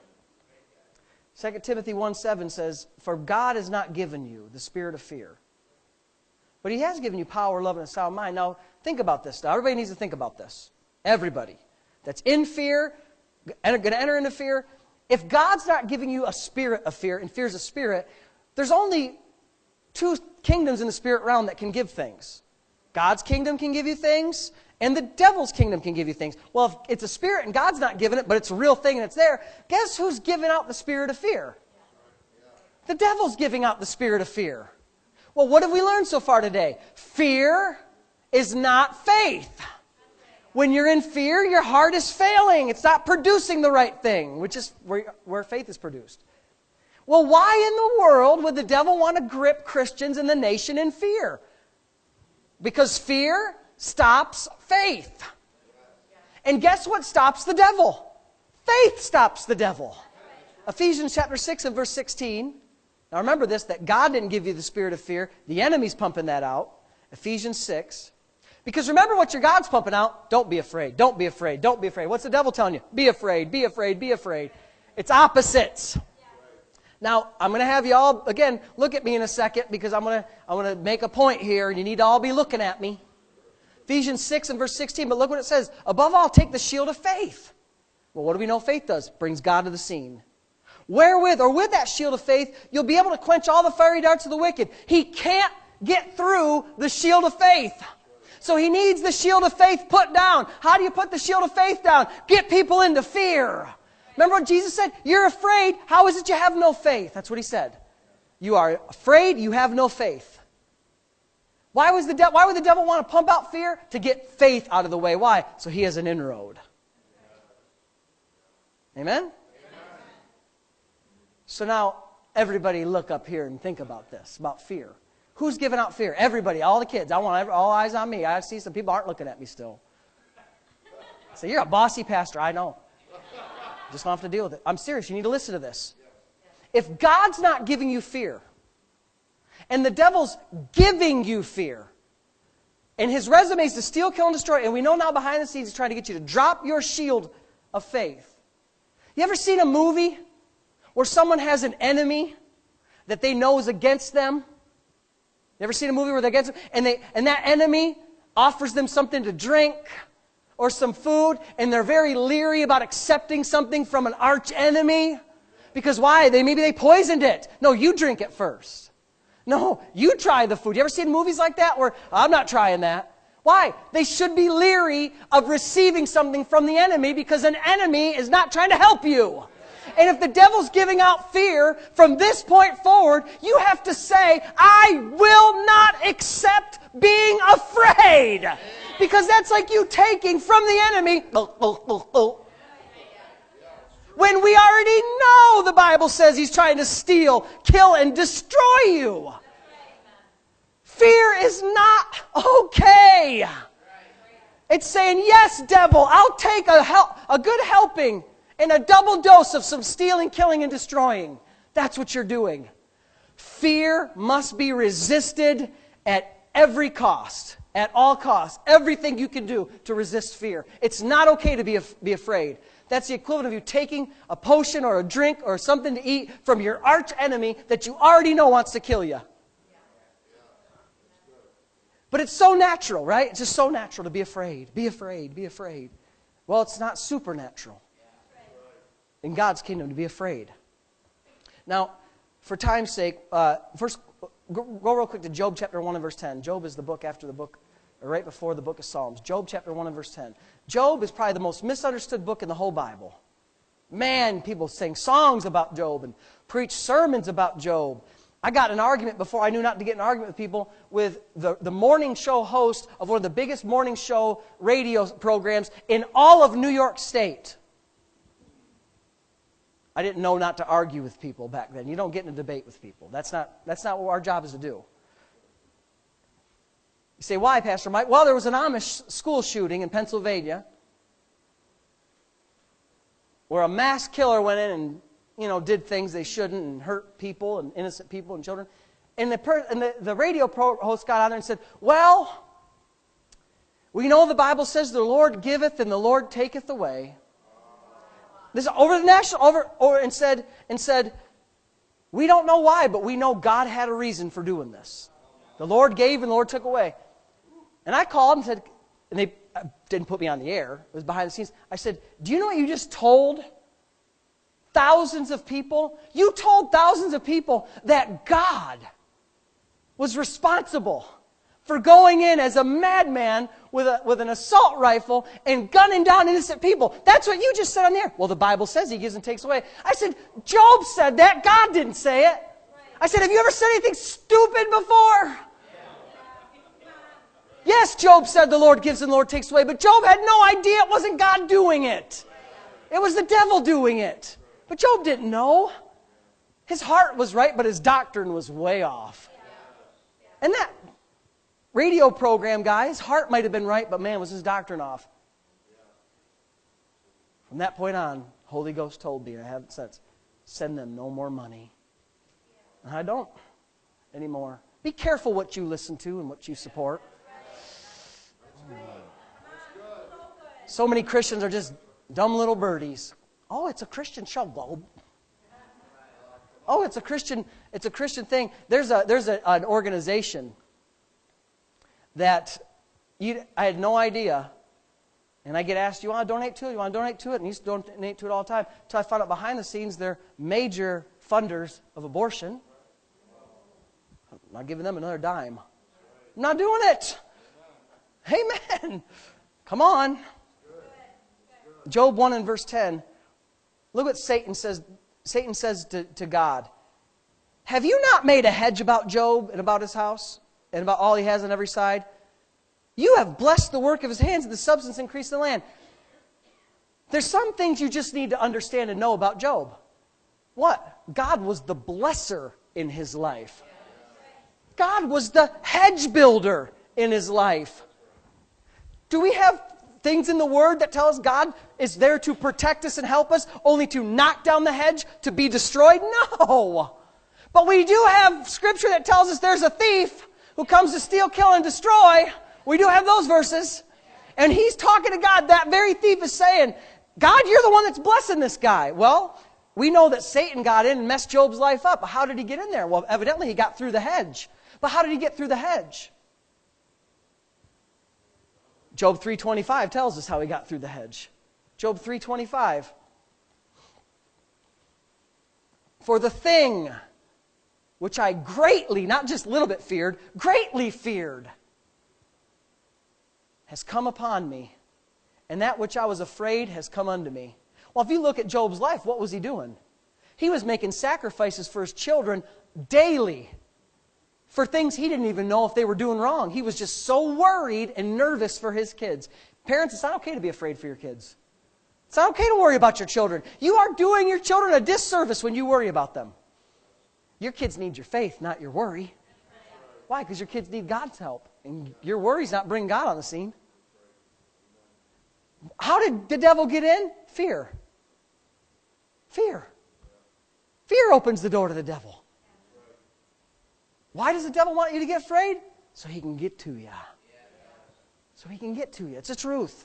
2 Timothy 1:7 says, for God has not given you the spirit of fear, but He has given you power, love, and a sound mind. Now, think about this. Now, everybody needs to think about this. Everybody that's in fear, going to enter into fear. If God's not giving you a spirit of fear, and fear is a spirit, there's only two kingdoms in the spirit realm that can give things. God's kingdom can give you things, and the devil's kingdom can give you things. Well, if it's a spirit and God's not giving it, but it's a real thing and it's there, guess who's giving out the spirit of fear? The devil's giving out the spirit of fear. Well, what have we learned so far today? Fear is not faith. When you're in fear, your heart is failing. It's not producing the right thing, which is where faith is produced. Well, why in the world would the devil want to grip Christians and the nation in fear? Because fear stops faith. And guess what stops the devil? Faith stops the devil. Ephesians chapter 6 and verse 16. Now remember this, that God didn't give you the spirit of fear. The enemy's pumping that out. Ephesians 6. Because remember what your God's pumping out. Don't be afraid. Don't be afraid. Don't be afraid. What's the devil telling you? Be afraid. Be afraid. Be afraid. It's opposites. Now, I'm going to have you all, again, look at me in a second because I'm going to make a point here and you need to all be looking at me. Ephesians 6 and verse 16, but look what it says. Above all, take the shield of faith. Well, what do we know faith does? Brings God to the scene. Wherewith, or with that shield of faith, you'll be able to quench all the fiery darts of the wicked. He can't get through the shield of faith. So he needs the shield of faith put down. How do you put the shield of faith down? Get people into fear. Remember what Jesus said? You're afraid. How is it you have no faith? That's what He said. You are afraid, you have no faith. Why would the devil want to pump out fear? To get faith out of the way. Why? So he has an inroad. Amen? So now, everybody look up here and think about this, about fear. Who's giving out fear? Everybody, all the kids. I want all eyes on me. I see some people aren't looking at me still. So you're a bossy pastor, I know. Just don't have to deal with it. I'm serious, you need to listen to this. If God's not giving you fear, and the devil's giving you fear, and his resume is to steal, kill, and destroy, and we know now behind the scenes he's trying to get you to drop your shield of faith. You ever seen a movie where someone has an enemy that they know is against them? You ever seen a movie where they're against them, and that enemy offers them something to drink or some food, and they're very leery about accepting something from an arch enemy? Because why? Maybe they poisoned it. No, you drink it first. No, you try the food. You ever seen movies like that where, I'm not trying that? Why? They should be leery of receiving something from the enemy because an enemy is not trying to help you. And if the devil's giving out fear from this point forward, you have to say, I will not accept being afraid. Because that's like you taking from the enemy. When we already know the Bible says he's trying to steal, kill, and destroy you. Fear is not okay. It's saying, yes, devil, I'll take a good helping and a double dose of some stealing, killing, and destroying. That's what you're doing. Fear must be resisted at every cost, at all costs. Everything you can do to resist fear. It's not okay to be afraid. That's the equivalent of you taking a potion or a drink or something to eat from your arch enemy that you already know wants to kill you. But it's so natural, right? It's just so natural to be afraid. Be afraid. Be afraid. Well, it's not supernatural in God's kingdom to be afraid. Now, for time's sake, first go real quick to Job chapter 1 and verse 10. Job is the book after the book, or right before the book of Psalms. Job chapter 1 and verse 10. Job is probably the most misunderstood book in the whole Bible. Man, people sing songs about Job and preach sermons about Job. I got in an argument before I knew not to get in an argument with people with the morning show host of one of the biggest morning show radio programs in all of New York State. I didn't know not to argue with people back then. You don't get in a debate with people. That's not what our job is to do. You say, why, Pastor Mike? Well, there was an Amish school shooting in Pennsylvania where a mass killer went in and did things they shouldn't and hurt people and innocent people and children. And the radio host got on there and said, well, we know the Bible says the Lord giveth and the Lord taketh away. This over the national and said, we don't know why, but we know God had a reason for doing this. The Lord gave and the Lord took away. And I called and said, and they didn't put me on the air. It was behind the scenes. I said, do you know what you just told thousands of people? You told thousands of people that God was responsible for going in as a madman with an assault rifle and gunning down innocent people. That's what you just said on there. Well, the Bible says He gives and takes away. I said, Job said that. God didn't say it. I said, have you ever said anything stupid before? Yes, Job said the Lord gives and the Lord takes away, but Job had no idea it wasn't God doing it. It was the devil doing it. But Job didn't know. His heart was right, but his doctrine was way off. And that radio program guy, his heart might have been right, but man, was his doctrine off. From that point on, Holy Ghost told me, and I haven't since, send them no more money. And I don't anymore. Be careful what you listen to and what you support. So many Christians are just dumb little birdies. Oh, it's a Christian show, Globe. Oh, it's a Christian thing. There's an organization that I had no idea. And I get asked, you want to donate to it? You want to donate to it? And I used to donate to it all the time. Until I found out behind the scenes they're major funders of abortion. I'm not giving them another dime. I'm not doing it. Amen. Come on. Job 1 and verse 10. Look what Satan says. Satan says to God, have you not made a hedge about Job and about his house and about all he has on every side? You have blessed the work of his hands and the substance increased in the land. There's some things you just need to understand and know about Job. What? God was the blesser in his life. God was the hedge builder in his life. Do we have things in the Word that tell us God is there to protect us and help us, only to knock down the hedge, to be destroyed? No. But we do have Scripture that tells us there's a thief who comes to steal, kill, and destroy. We do have those verses. And he's talking to God. That very thief is saying, God, you're the one that's blessing this guy. Well, we know that Satan got in and messed Job's life up. How did he get in there? Well, evidently he got through the hedge. But how did he get through the hedge? Job 3:25 tells us how he got through the hedge. Job 3:25. For the thing which I greatly, not just a little bit feared, greatly feared, has come upon me, and that which I was afraid has come unto me. Well, if you look at Job's life, what was he doing? He was making sacrifices for his children daily for things he didn't even know if they were doing wrong. He was just so worried and nervous for his kids. Parents, it's not okay to be afraid for your kids. It's not okay to worry about your children. You are doing your children a disservice when you worry about them. Your kids need your faith, not your worry. Why? Because your kids need God's help. And your worry's not bringing God on the scene. How did the devil get in? Fear. Fear. Fear opens the door to the devil. Why does the devil want you to get afraid? So he can get to you. So he can get to you. It's the truth.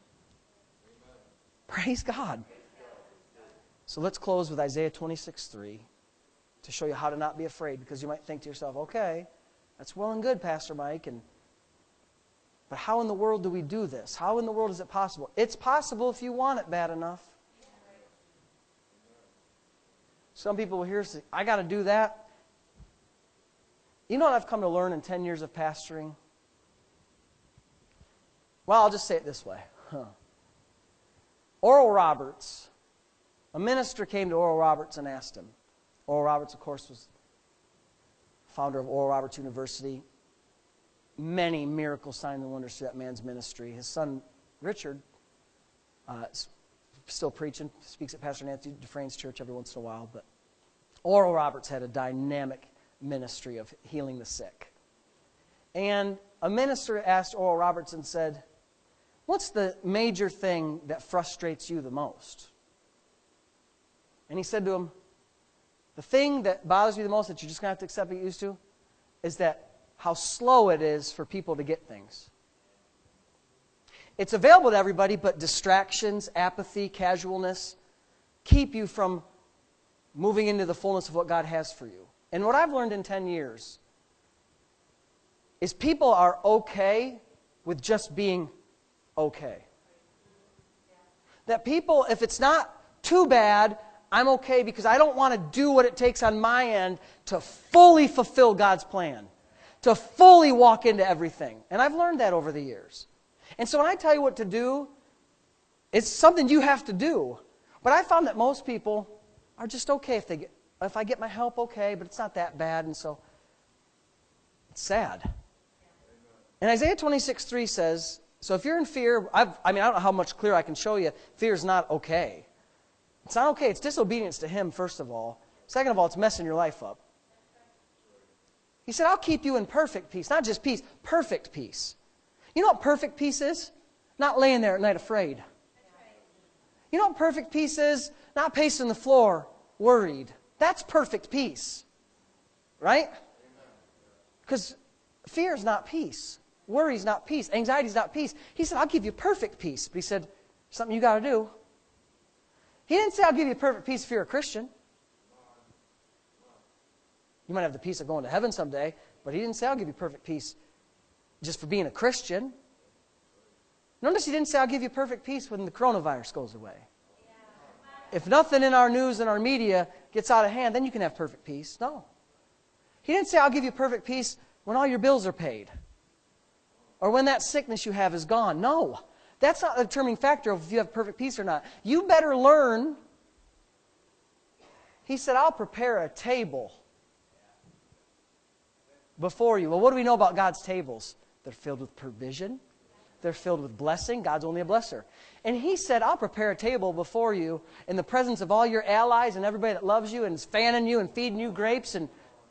Praise God. So let's close with Isaiah 26:3 to show you how to not be afraid, because you might think to yourself, okay, that's well and good, Pastor Mike, but how in the world do we do this? How in the world is it possible? It's possible if you want it bad enough. Some people will hear, say, I got to do that. You know what I've come to learn in 10 years of pastoring? Well, I'll just say it this way. Oral Roberts, a minister came to Oral Roberts and asked him. Oral Roberts, of course, was founder of Oral Roberts University. Many miracle signs and wonders through that man's ministry. His son, Richard, is still preaching, speaks at Pastor Nancy Dufresne's church every once in a while. But Oral Roberts had a dynamic ministry of healing the sick. And a minister asked Oral Roberts and said, what's the major thing that frustrates you the most? And he said to him, the thing that bothers me the most that you're just going to have to accept and get used to is that how slow it is for people to get things. It's available to everybody, but distractions, apathy, casualness keep you from moving into the fullness of what God has for you. And what I've learned in 10 years is people are okay with just being okay. That people, if it's not too bad, I'm okay because I don't want to do what it takes on my end to fully fulfill God's plan, to fully walk into everything. And I've learned that over the years. And so when I tell you what to do, it's something you have to do. But I found that most people are just okay if I get my help, okay, but it's not that bad, and so it's sad. And Isaiah 26:3 says, so if you're in fear, I don't know how much clearer I can show you, fear is not okay. It's not okay. It's disobedience to Him, first of all. Second of all, it's messing your life up. He said, I'll keep you in perfect peace. Not just peace, perfect peace. You know what perfect peace is? Not laying there at night afraid. You know what perfect peace is? Not pacing the floor, worried. That's perfect peace. Right? Because fear is not peace. Worry is not peace. Anxiety is not peace. He said, I'll give you perfect peace. But He said, something you got to do. He didn't say, I'll give you perfect peace if you're a Christian. You might have the peace of going to heaven someday, but He didn't say, I'll give you perfect peace just for being a Christian. Notice He didn't say, I'll give you perfect peace when the coronavirus goes away. If nothing in our news and our media gets out of hand, then you can have perfect peace. No. He didn't say, I'll give you perfect peace when all your bills are paid, or when that sickness you have is gone. No. That's not the determining factor of if you have perfect peace or not. You better learn. He said, I'll prepare a table before you. Well, what do we know about God's tables? They're filled with provision. They're filled with blessing. God's only a blesser. And He said, I'll prepare a table before you in the presence of all your allies and everybody that loves you and is fanning you and feeding you grapes. And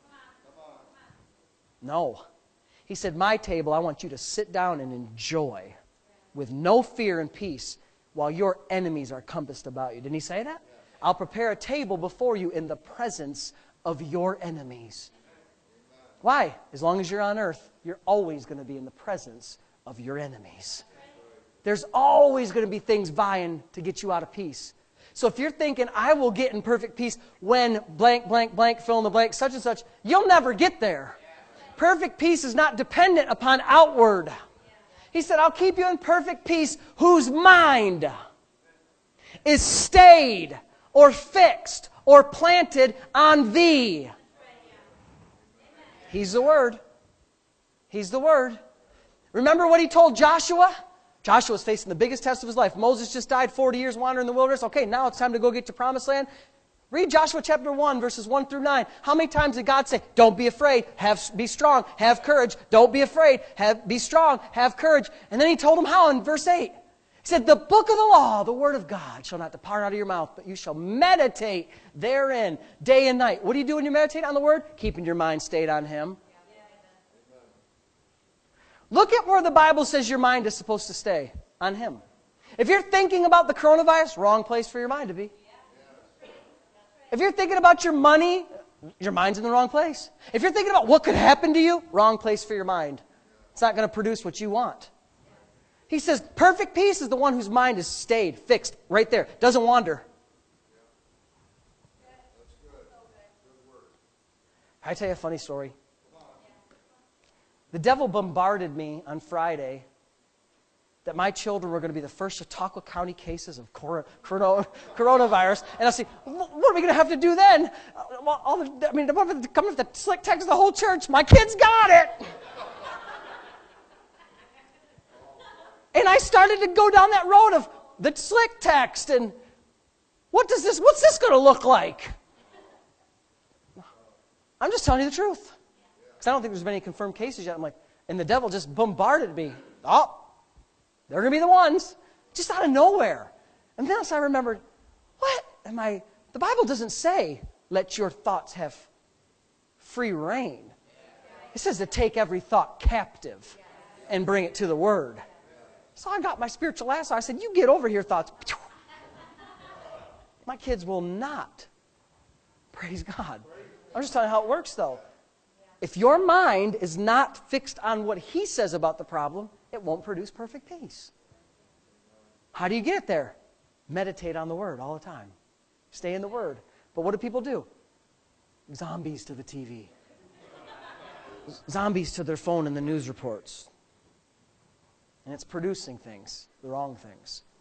no. He said, my table, I want you to sit down and enjoy with no fear and peace while your enemies are compassed about you. Didn't He say that? I'll prepare a table before you in the presence of your enemies. Why? As long as you're on earth, you're always going to be in the presence of your enemies. There's always going to be things vying to get you out of peace. So if you're thinking, I will get in perfect peace when blank, blank, blank, fill in the blank, such and such, you'll never get there. Perfect peace is not dependent upon outward. He said, I'll keep you in perfect peace whose mind is stayed or fixed or planted on Thee. He's the Word. He's the Word. Remember what He told Joshua? Joshua was facing the biggest test of his life. Moses just died 40 years wandering in the wilderness. Okay, now it's time to go get to Promised Land. Read Joshua chapter 1, verses 1 through 9. How many times did God say, don't be afraid, be strong, have courage. Don't be afraid, be strong, have courage. And then He told them how in verse 8. He said, the book of the law, the word of God, shall not depart out of your mouth, but you shall meditate therein day and night. What do you do when you meditate on the word? Keeping your mind stayed on Him. Look at where the Bible says your mind is supposed to stay, on Him. If you're thinking about the coronavirus, wrong place for your mind to be. If you're thinking about your money, your mind's in the wrong place. If you're thinking about what could happen to you, wrong place for your mind. It's not going to produce what you want. He says perfect peace is the one whose mind is stayed, fixed, right there, doesn't wander. I tell you a funny story. The devil bombarded me on Friday that my children were going to be the first Chautauqua County cases of coronavirus. And I said, what are we going to have to do then? Coming with the slick text of the whole church. My kids got it. And I started to go down that road of the slick text and what's this going to look like? I'm just telling you the truth. Because I don't think there's been any confirmed cases yet. I'm like, and the devil just bombarded me. Oh, they're going to be the ones. Just out of nowhere. And then I remembered, the Bible doesn't say, let your thoughts have free reign. It says to take every thought captive and bring it to the Word. So I got my spiritual lasso. I said, you get over here, thoughts. My kids will not. Praise God. I'm just telling you how it works, though. If your mind is not fixed on what He says about the problem, it won't produce perfect peace. How do you get there? Meditate on the Word all the time. Stay in the Word. But what do people do? Zombies to the TV. Zombies to their phone and the news reports. And it's producing things, the wrong things.